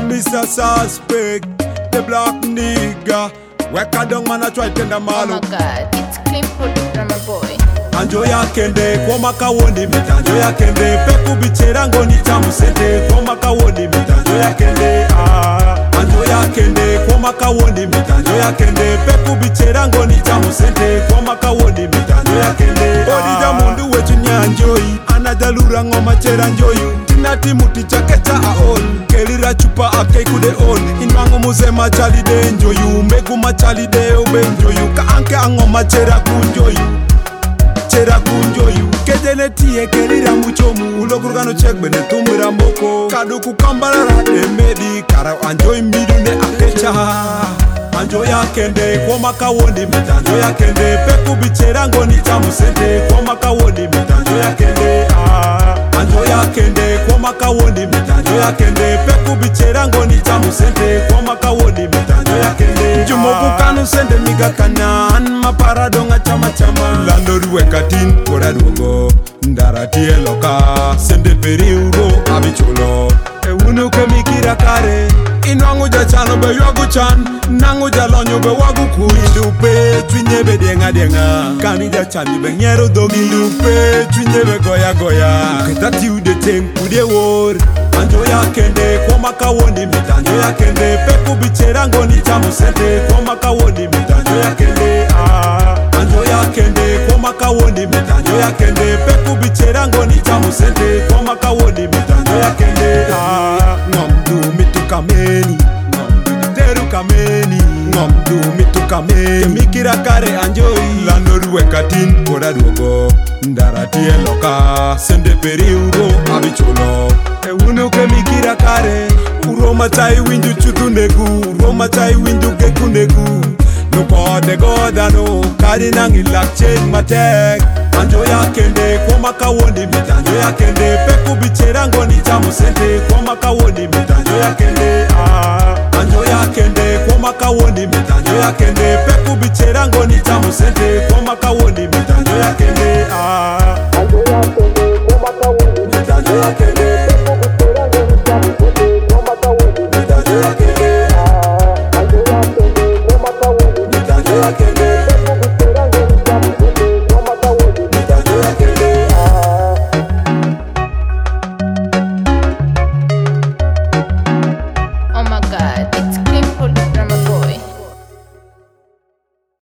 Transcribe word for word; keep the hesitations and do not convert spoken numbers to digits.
Mister Suspect, the black nigga. Work a dung man a try tender malo. Oh my god, it's clip product from my boy. Anjoya kende, kwa maka woni mita. Anjoya kende, peku bichera ngoni chamu sente. Kwa maka woni mita. Anjoya kende, ah. Anjoya kende, kwa maka woni mita. Anjoya kende, peku bichera ngoni chamu sente. Kwa maka woni mita. Anjoya kende, bodi jamundu wetu nyanjoyi. Anajalura ngoma chera njoyu. Tinati muti chakecha aol. Kelira chupa ake kude on. Inwangu musema chali de njoyu. Mbegu machali de ube njoyu. Ka anke angoma chera kunjoyu. Chera kunjoyu Kejene tiye kelira muchomu Ulokurugano chekbe ne tumira moko Kaduku kambarara emedi Kara anjoy mbidu ne akecha Anjoya kende kwa maka woni mita Anjoya kende peku bichera ngoni chamu sente Kwa maka woni mita Anjoya kende ah. Anjoya kende kwa maka woni mita Anjoya kende peku bichera ngoni chamu sente Kwa maka woni mita Anjoya kende Jumoku kanu sende miga kanan Maparadonga chama chama Landori wekatin kora duogo Ndaratie loka Sende peri uro abichulo Ewunu kemikira kare Inwangu jachano be yogu chan Nangu jalonyo be wagu kui Indupe twinye be denga denga Kani jachani be nyero dogi Indupe twinye be goya goya Ketati ude teng ude wor Anjoya kende kwa maka woni mita Anjoya kende peku bichera ngoni chamu sente Kwa maka woni mita Anjoya kende ah. Anjoya kende kwa maka woni mita Anjoya kende peku bichera ngoni chamu sente Kwa maka woni mita Anjoya kende ah. Ngomdu mitu kameni Ngomdu teru kameni Ngomdu mitu kameni Kemikira kare anjoyi Landoru wekatin kora duogo Ndaratie loka Sende peri uro abichulo Ewunu kemikira kare Uroma chai winju chutu negu Uroma chai winju geku negu Nupo de godano Kari nangi lak chain matek Anjoya kende kwa maka woni mita Anjoya kende peku bichera ngoni chamu sente Kwa maka woni mita Anjoya kende ah. Anjoya kende kwa maka woni mita Anjoya kende peku bichera ngoni chamu sente Kwa maka